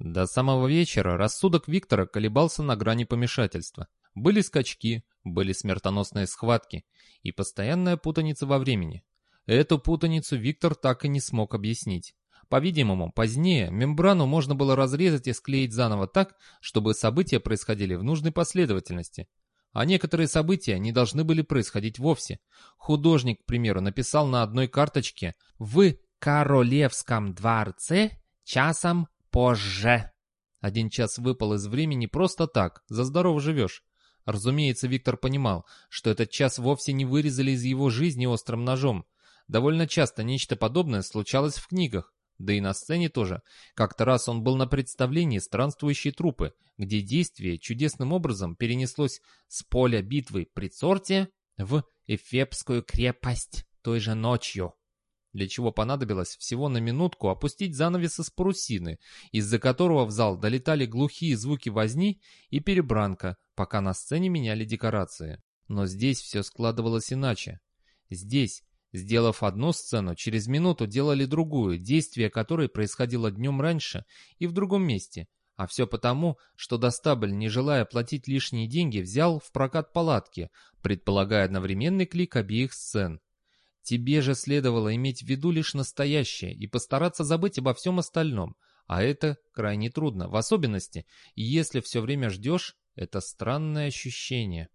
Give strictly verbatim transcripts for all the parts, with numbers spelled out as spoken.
До самого вечера рассудок Виктора колебался на грани помешательства. Были скачки, были смертоносные схватки и постоянная путаница во времени. Эту путаницу Виктор так и не смог объяснить. По-видимому, позднее мембрану можно было разрезать и склеить заново так, чтобы события происходили в нужной последовательности. А некоторые события не должны были происходить вовсе. Художник, к примеру, написал на одной карточке «В Королевском дворце часом позже». Один час выпал из времени просто так, за здорово живешь. Разумеется, Виктор понимал, что этот час вовсе не вырезали из его жизни острым ножом. Довольно часто нечто подобное случалось в книгах, да и на сцене тоже. Как-то раз он был на представлении «Странствующие трупы», где действие чудесным образом перенеслось с поля битвы при Цорте в Эфепскую крепость той же ночью. Для чего понадобилось всего на минутку опустить занавес из парусины, из-за которого в зал долетали глухие звуки возни и перебранка, пока на сцене меняли декорации. Но здесь все складывалось иначе. Здесь, сделав одну сцену, через минуту делали другую, действие которой происходило днем раньше и в другом месте. А все потому, что Достабль, не желая платить лишние деньги, взял в прокат палатки, предполагая одновременный клик обеих сцен. Тебе же следовало иметь в виду лишь настоящее и постараться забыть обо всем остальном, а это крайне трудно, в особенности, если все время ждешь это странное ощущение.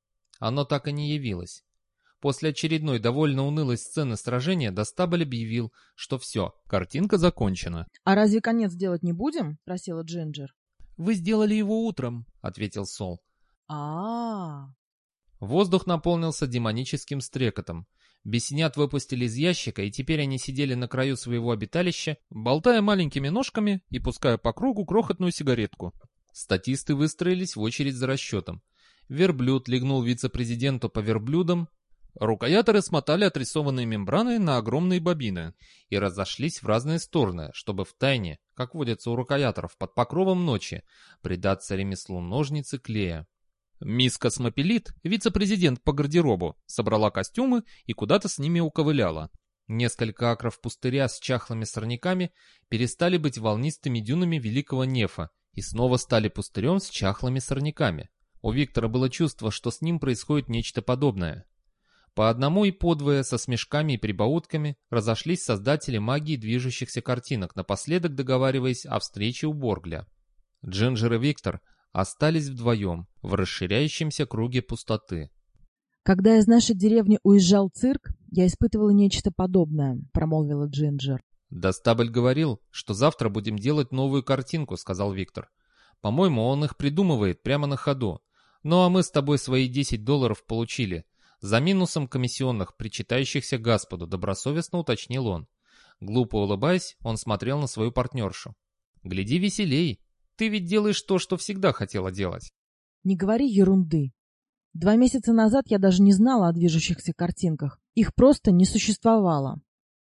Оно так и не явилось. После очередной довольно унылой сцены сражения Достабль объявил, что все, картинка закончена. «А разве конец делать не будем?» — просила Джинджер. «Вы сделали его утром», — ответил Сол. а, -а, -а. Воздух наполнился демоническим стрекотом. Бесенят выпустили из ящика, и теперь они сидели на краю своего обиталища, болтая маленькими ножками и пуская по кругу крохотную сигаретку. Статисты выстроились в очередь за расчетом. Верблюд легнул вице-президенту по верблюдам. Рукояторы смотали отрисованные мембраны на огромные бобины и разошлись в разные стороны, чтобы втайне, как водится у рукояторов под покровом ночи, предаться ремеслу ножницы клея. Мисс Космопелит, вице-президент по гардеробу, собрала костюмы и куда-то с ними уковыляла. Несколько акров пустыря с чахлыми сорняками перестали быть волнистыми дюнами Великого Нефа и снова стали пустырем с чахлыми сорняками. У Виктора было чувство, что с ним происходит нечто подобное. По одному и подвое, со смешками и прибаутками, разошлись создатели магии движущихся картинок, напоследок договариваясь о встрече у Боргля. Джинджер и Виктор остались вдвоем в расширяющемся круге пустоты. «Когда из нашей деревни уезжал цирк, я испытывала нечто подобное», — промолвила Джинджер. «Достабль говорил, что завтра будем делать новую картинку», — сказал Виктор. «По-моему, он их придумывает прямо на ходу. Ну а мы с тобой свои десять долларов получили. За минусом комиссионных, причитающихся Господу», — добросовестно уточнил он. Глупо улыбаясь, он смотрел на свою партнершу. «Гляди веселей. Ты ведь делаешь то, что всегда хотела делать». «Не говори ерунды. Два месяца назад я даже не знала о движущихся картинках. Их просто не существовало».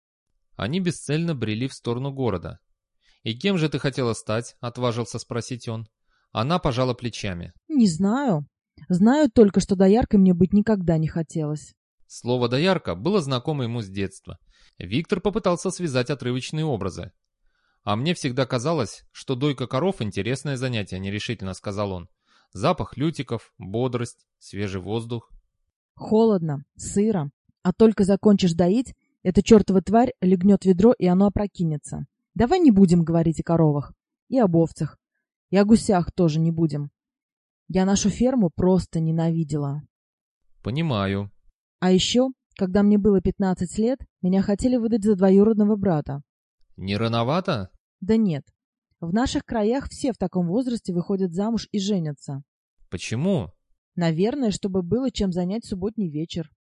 Они бесцельно брели в сторону города. «И кем же ты хотела стать?» — отважился спросить он. Она пожала плечами. «Не знаю. Знаю только, что дояркой мне быть никогда не хотелось». Слово «доярка» было знакомо ему с детства. Виктор попытался связать отрывочные образы. «А мне всегда казалось, что дойка коров — интересное занятие», — нерешительно сказал он. «Запах лютиков, бодрость, свежий воздух». «Холодно, сыро. А только закончишь доить, эта чертова тварь легнет ведро, и оно опрокинется. Давай не будем говорить о коровах. И об овцах. И о гусях тоже не будем. Я нашу ферму просто ненавидела». «Понимаю». «А еще, когда мне было пятнадцать лет, меня хотели выдать за двоюродного брата». «Не рановато?» «Да нет. В наших краях все в таком возрасте выходят замуж и женятся». «Почему?» «Наверное, чтобы было чем занять субботний вечер».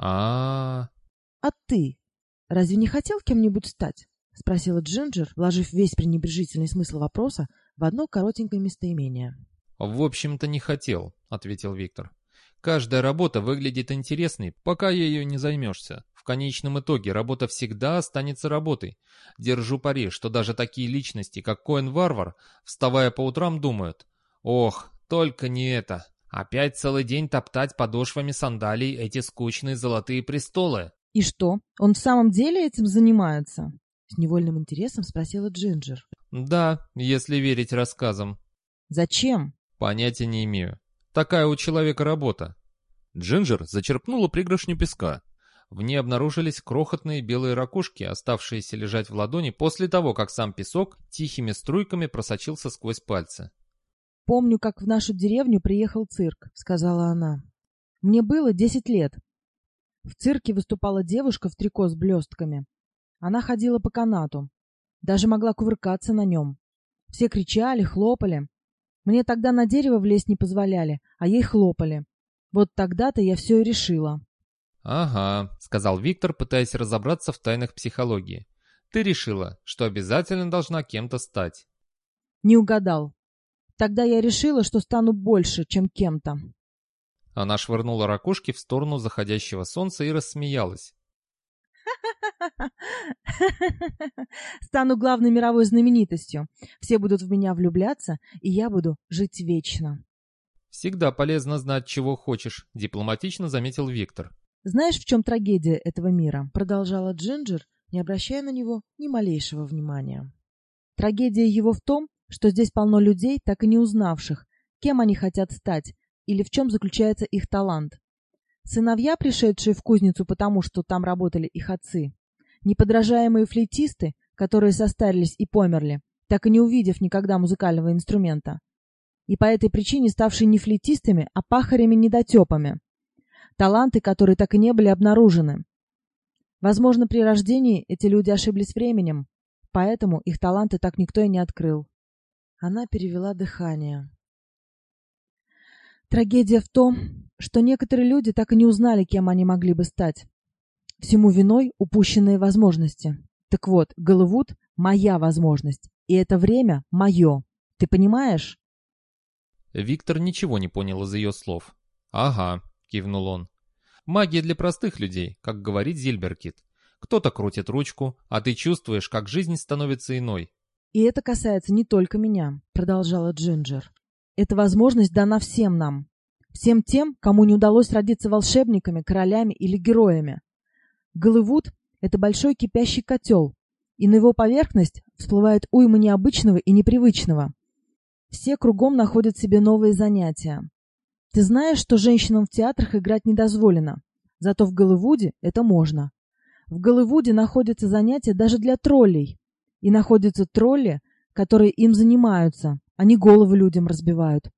а «А ты разве не хотел кем-нибудь стать?» — спросила Джинджер, вложив весь пренебрежительный смысл вопроса в одно коротенькое местоимение. «В общем-то, не хотел», — ответил Виктор. «Каждая работа выглядит интересной, пока ею не займешься. В конечном итоге работа всегда останется работой. Держу пари, что даже такие личности, как Коэн-Варвар, вставая по утрам, думают: ох, только не это. Опять целый день топтать подошвами сандалий эти скучные золотые престолы». «И что, он в самом деле этим занимается?» С невольным интересом спросила Джинджер. Да, если верить рассказам. Зачем? Понятия не имею. Такая у человека работа. Джинджер зачерпнула пригоршню песка. В ней обнаружились крохотные белые ракушки, оставшиеся лежать в ладони после того, как сам песок тихими струйками просочился сквозь пальцы. «Помню, как в нашу деревню приехал цирк», — сказала она. «Мне было десять лет. В цирке выступала девушка в трико с блестками. Она ходила по канату. Даже могла кувыркаться на нем. Все кричали, хлопали. Мне тогда на дерево влезть не позволяли, а ей хлопали. Вот тогда-то я все и решила». «Ага», — сказал Виктор, пытаясь разобраться в тайнах психологии. «Ты решила, что обязательно должна кем-то стать». «Не угадал. Тогда я решила, что стану больше, чем кем-то». Она швырнула ракушки в сторону заходящего солнца и рассмеялась. «Стану главной мировой знаменитостью. Все будут в меня влюбляться, и я буду жить вечно». «Всегда полезно знать, чего хочешь», — дипломатично заметил Виктор. «Знаешь, в чем трагедия этого мира?» — продолжала Джинджер, не обращая на него ни малейшего внимания. «Трагедия его в том, что здесь полно людей, так и не узнавших, кем они хотят стать или в чем заключается их талант. Сыновья, пришедшие в кузницу потому, что там работали их отцы, неподражаемые флейтисты, которые состарились и померли, так и не увидев никогда музыкального инструмента, и по этой причине ставшие не флейтистами, а пахарями-недотепами. Таланты, которые так и не были обнаружены. Возможно, при рождении эти люди ошиблись временем, поэтому их таланты так никто и не открыл». Она перевела дыхание. «Трагедия в том, что некоторые люди так и не узнали, кем они могли бы стать. Всему виной упущенные возможности. Так вот, Голливуд — моя возможность, и это время мое. Ты понимаешь?» Виктор ничего не понял из ее слов. «Ага», — кивнул он. «Магия для простых людей, как говорит Зильберкит. Кто-то крутит ручку, а ты чувствуешь, как жизнь становится иной». «И это касается не только меня», — продолжала Джинджер. «Эта возможность дана всем нам. Всем тем, кому не удалось родиться волшебниками, королями или героями. Голливуд — это большой кипящий котел, и на его поверхность всплывает уйма необычного и непривычного. Все кругом находят себе новые занятия. Ты знаешь, что женщинам в театрах играть не дозволено, зато в Голливуде это можно. В Голливуде находятся занятия даже для троллей. И находятся тролли, которые им занимаются, они головы людям разбивают.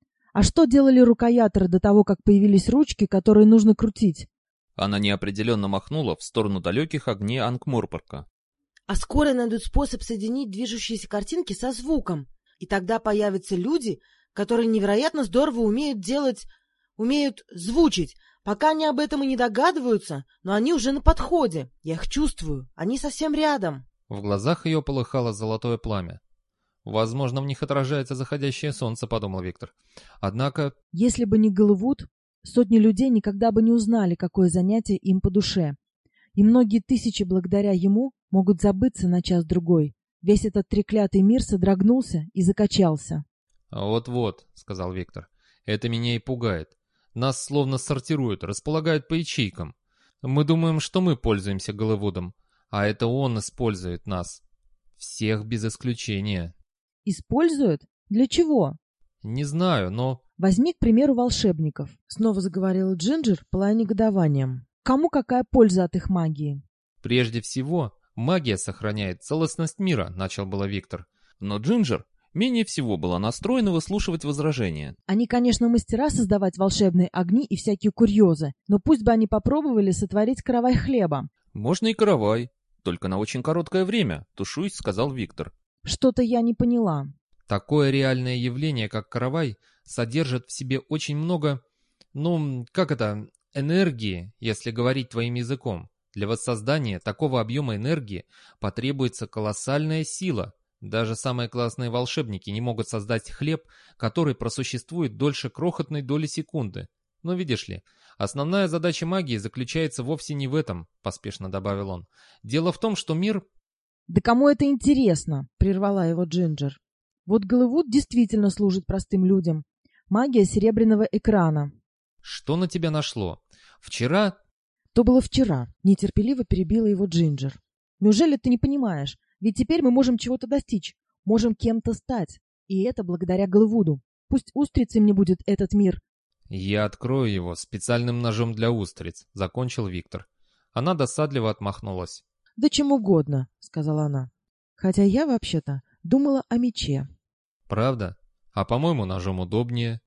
А что делали рукояторы до того, как появились ручки, которые нужно крутить?» Она неопределенно махнула в сторону далеких огней Анкморпорка. «А скоро найдут способ соединить движущиеся картинки со звуком, и тогда появятся люди, которые невероятно здорово умеют делать, умеют звучить. Пока они об этом и не догадываются, но они уже на подходе. Я их чувствую, они совсем рядом». В глазах ее полыхало золотое пламя. «Возможно, в них отражается заходящее солнце», — подумал Виктор. Однако... «Если бы не Голливуд, сотни людей никогда бы не узнали, какое занятие им по душе. И многие тысячи благодаря ему могут забыться на час-другой. Весь этот треклятый мир содрогнулся и закачался». «Вот-вот», — сказал Виктор, — «это меня и пугает. Нас словно сортируют, располагают по ячейкам. Мы думаем, что мы пользуемся Голливудом, а это он использует нас. Всех без исключения». «Используют? Для чего?» «Не знаю, но...» «Возьми, к примеру, волшебников», — снова заговорила Джинджер, пылая негодованием. «Кому какая польза от их магии?» «Прежде всего, магия сохраняет целостность мира», — начал было Виктор. Но Джинджер менее всего была настроена выслушивать возражения. «Они, конечно, мастера создавать волшебные огни и всякие курьезы, но пусть бы они попробовали сотворить каравай хлеба». «Можно и каравай, только на очень короткое время», — тушуясь, сказал Виктор. «Что-то я не поняла». Такое реальное явление, как каравай, содержит в себе очень много, ну, как это, энергии, если говорить твоим языком. Для воссоздания такого объема энергии потребуется колоссальная сила. Даже самые классные волшебники не могут создать хлеб, который просуществует дольше крохотной доли секунды. Но видишь ли, основная задача магии заключается вовсе не в этом, поспешно добавил он. Дело в том, что мир... «Да кому это интересно?» — прервала его Джинджер. «Вот Голливуд действительно служит простым людям. Магия серебряного экрана». «Что на тебя нашло? Вчера...» «То было вчера», — нетерпеливо перебила его Джинджер. Неужели ты не понимаешь? Ведь теперь мы можем чего-то достичь, можем кем-то стать. И это благодаря Голливуду. Пусть устрицей мне будет этот мир. «Я открою его специальным ножом для устриц», — закончил Виктор. Она досадливо отмахнулась. Да чем угодно, сказала она. Хотя я, вообще-то, думала о мече. «Правда? А по-моему, ножом удобнее».